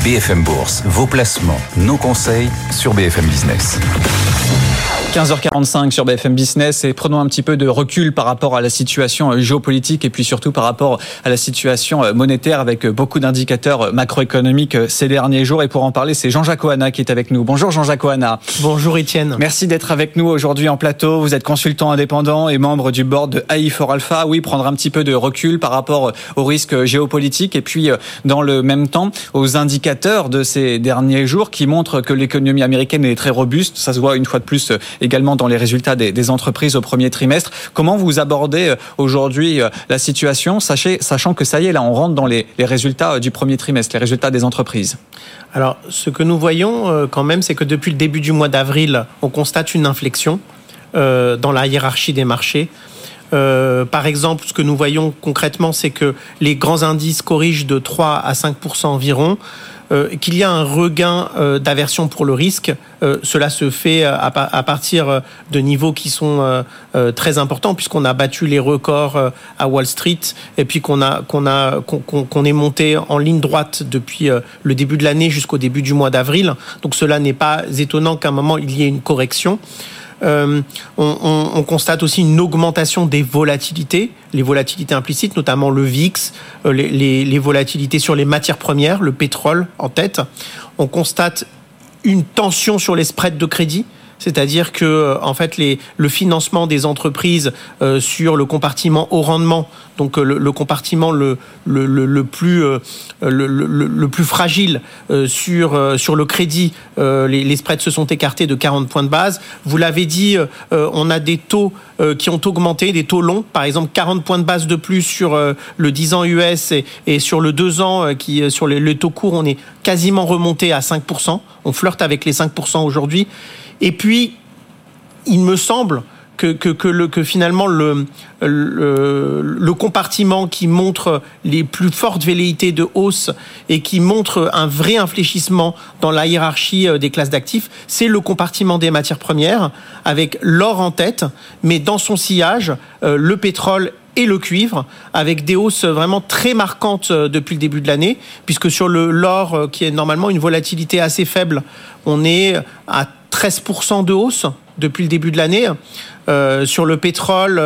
BFM Bourse, vos placements, nos conseils sur BFM Business. 15h45 sur BFM Business et prenons un petit peu de recul par rapport à la situation géopolitique et puis surtout par rapport à la situation monétaire avec beaucoup d'indicateurs macroéconomiques ces derniers jours. Et pour en parler, c'est Jean-Jacques Ohana qui est avec nous. Bonjour Jean-Jacques Ohana. Bonjour Étienne. Merci d'être avec nous aujourd'hui en plateau. Vous êtes consultant indépendant et membre du board de AI4Alpha. Oui, prendre un petit peu de recul par rapport aux risques géopolitiques et puis dans le même temps aux indicateurs de ces derniers jours qui montrent que l'économie américaine est très robuste. Ça se voit une fois de plus également dans les résultats des entreprises au premier trimestre. Comment vous abordez aujourd'hui la situation, sachant que ça y est, là, on rentre dans les résultats du premier trimestre, les résultats des entreprises? Alors, ce que nous voyons quand même, c'est que depuis le début du mois d'avril, on constate une inflexion dans la hiérarchie des marchés. Par exemple, ce que nous voyons concrètement, c'est que les grands indices corrigent de 3 à 5% environ. Qu'il y a un regain d'aversion pour le risque, cela se fait à partir de niveaux qui sont très importants puisqu'on a battu les records à Wall Street et puis qu'on est monté en ligne droite depuis le début de l'année jusqu'au début du mois d'avril. Donc cela n'est pas étonnant qu'à un moment il y ait une correction. On constate aussi une augmentation des volatilités, les volatilités implicites, notamment le VIX, les volatilités sur les matières premières, le pétrole en tête. On constate une tension sur les spreads de crédit, c'est-à-dire que en fait le financement des entreprises sur le compartiment haut rendement, donc le compartiment le plus fragile sur le crédit, les spreads se sont écartés de 40 points de base. Vous l'avez dit, on a des taux qui ont augmenté, des taux longs, par exemple 40 points de base de plus sur le 10 ans US et sur le 2 ans sur les taux courts, on est quasiment remonté à 5%. On flirte avec les 5% aujourd'hui. Et puis, il me semble que finalement le compartiment qui montre les plus fortes velléités de hausse et qui montre un vrai infléchissement dans la hiérarchie des classes d'actifs, c'est le compartiment des matières premières avec l'or en tête, mais dans son sillage, le pétrole et le cuivre, avec des hausses vraiment très marquantes depuis le début de l'année, puisque sur l'or, qui est normalement une volatilité assez faible, on est à 13% de hausse depuis le début de l'année. Sur le pétrole,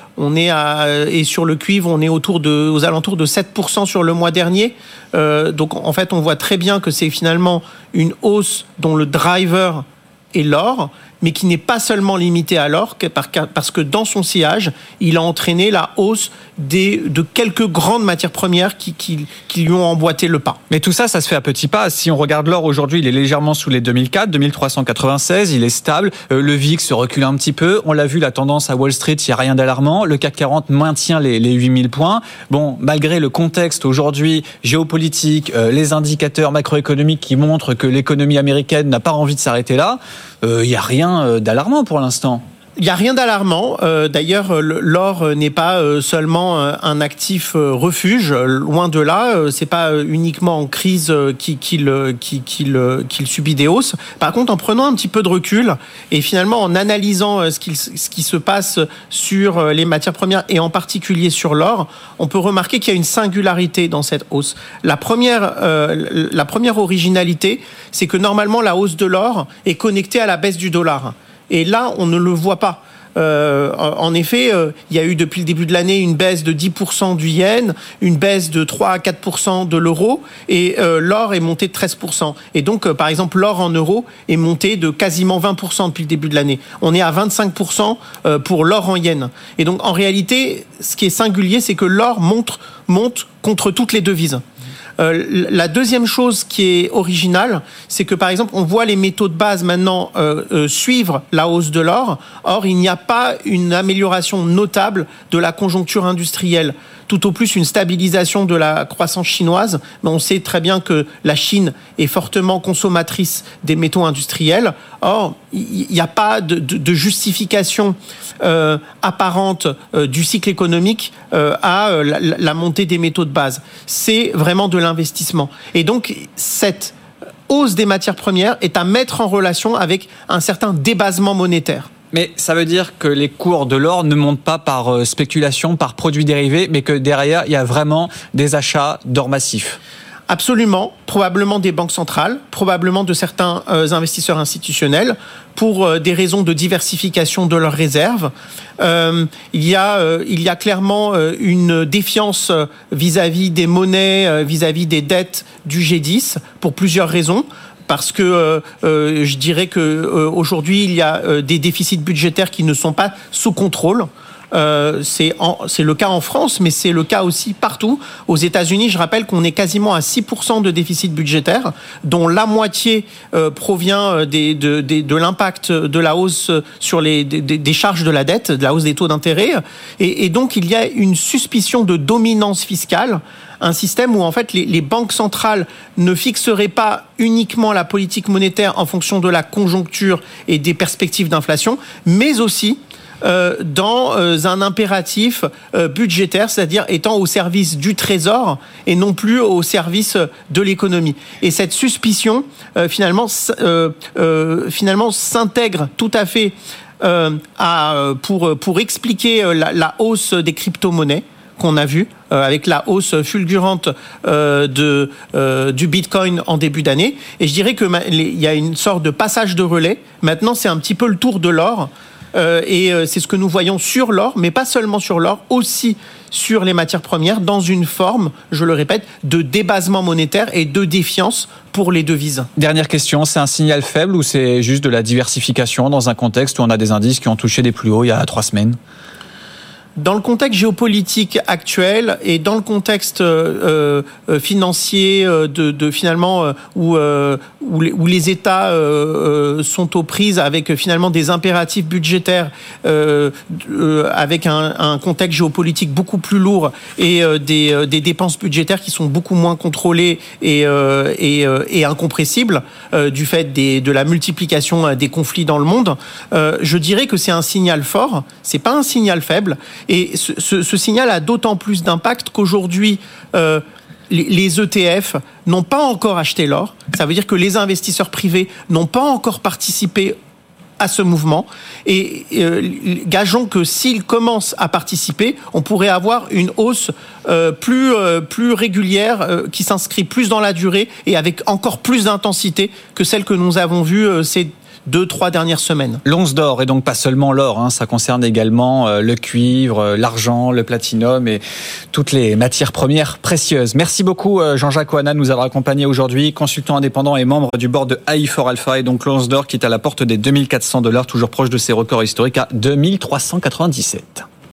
et sur le cuivre, on est aux alentours de 7% sur le mois dernier. Donc en fait, on voit très bien que c'est finalement une hausse dont le driver est l'or, mais qui n'est pas seulement limité à l'or, parce que dans son sillage, il a entraîné la hausse de quelques grandes matières premières qui lui ont emboîté le pas. Mais tout ça, ça se fait à petits pas. Si on regarde l'or aujourd'hui, il est légèrement sous les 2004, 2396, il est stable. Le VIX se recule un petit peu. On l'a vu, la tendance à Wall Street, il n'y a rien d'alarmant. Le CAC 40 maintient les 8000 points. Bon, malgré le contexte aujourd'hui géopolitique, les indicateurs macroéconomiques qui montrent que l'économie américaine n'a pas envie de s'arrêter là, il n'y a rien d'alarmant pour l'instant. Il n'y a rien d'alarmant. D'ailleurs, l'or n'est pas seulement un actif refuge. Loin de là, c'est pas uniquement en crise qu'il subit des hausses. Par contre, en prenant un petit peu de recul et finalement en analysant ce qui se passe sur les matières premières et en particulier sur l'or, on peut remarquer qu'il y a une singularité dans cette hausse. La première originalité, c'est que normalement la hausse de l'or est connectée à la baisse du dollar. Et là, on ne le voit pas. En effet, il y a eu depuis le début de l'année une baisse de 10% du yen, une baisse de 3 à 4% de l'euro, et l'or est monté de 13%. Et donc, par exemple, l'or en euros est monté de quasiment 20% depuis le début de l'année. On est à 25% pour l'or en yen. Et donc, en réalité, ce qui est singulier, c'est que l'or monte contre toutes les devises. La deuxième chose qui est originale, c'est que par exemple, on voit les métaux de base maintenant suivre la hausse de l'or. Or, il n'y a pas une amélioration notable de la conjoncture industrielle. Tout au plus une stabilisation de la croissance chinoise, mais on sait très bien que la Chine est fortement consommatrice des métaux industriels. Or, il n'y a pas de justification apparente du cycle économique à la montée des métaux de base. C'est vraiment de l'investissement. Et donc, cette hausse des matières premières est à mettre en relation avec un certain débasement monétaire. Mais ça veut dire que les cours de l'or ne montent pas par spéculation, par produits dérivés, mais que derrière, il y a vraiment des achats d'or massif. Absolument, probablement des banques centrales, probablement de certains investisseurs institutionnels pour des raisons de diversification de leurs réserves. Il y a clairement une défiance vis-à-vis des monnaies, vis-à-vis des dettes du G10 pour plusieurs raisons. Parce que je dirais que aujourd'hui il y a des déficits budgétaires qui ne sont pas sous contrôle. C'est le cas en France, mais c'est le cas aussi partout. Aux États-Unis, je rappelle qu'on est quasiment à 6% de déficit budgétaire, dont la moitié provient de l'impact de la hausse sur des charges de la dette, de la hausse des taux d'intérêt. Et donc, il y a une suspicion de dominance fiscale, un système où en fait les banques centrales ne fixeraient pas uniquement la politique monétaire en fonction de la conjoncture et des perspectives d'inflation, mais aussi dans un impératif budgétaire, c'est-à-dire étant au service du trésor et non plus au service de l'économie. Et cette suspicion, finalement s'intègre tout à fait pour expliquer la hausse des crypto-monnaies qu'on a vu avec la hausse fulgurante du Bitcoin en début d'année. Et je dirais qu'il y a une sorte de passage de relais. Maintenant, c'est un petit peu le tour de l'or. Et c'est ce que nous voyons sur l'or, mais pas seulement sur l'or, aussi sur les matières premières, dans une forme, je le répète, de débasement monétaire et de défiance pour les devises. Dernière question, c'est un signal faible ou c'est juste de la diversification dans un contexte où on a des indices qui ont touché des plus hauts il y a 3 semaines ? Dans le contexte géopolitique actuel et dans le contexte financier finalement où les États sont aux prises avec finalement des impératifs budgétaires avec un contexte géopolitique beaucoup plus lourd et des dépenses budgétaires qui sont beaucoup moins contrôlées et incompressibles du fait de la multiplication des conflits dans le monde, je dirais que c'est un signal fort, c'est pas un signal faible. Et ce signal a d'autant plus d'impact qu'aujourd'hui, les ETF n'ont pas encore acheté l'or. Ça veut dire que les investisseurs privés n'ont pas encore participé à ce mouvement. Et gageons que s'ils commencent à participer, on pourrait avoir une hausse plus régulière, qui s'inscrit plus dans la durée et avec encore plus d'intensité que celle que nous avons vue ces 2-3 dernières semaines. L'once d'or, et donc pas seulement l'or, ça concerne également le cuivre, l'argent, le platinum et toutes les matières premières précieuses. Merci beaucoup Jean-Jacques Oana de nous avoir accompagnés aujourd'hui, consultant indépendant et membre du board de AI4Alpha, et donc l'once d'or qui est à la porte des $2400, toujours proche de ses records historiques à 2397.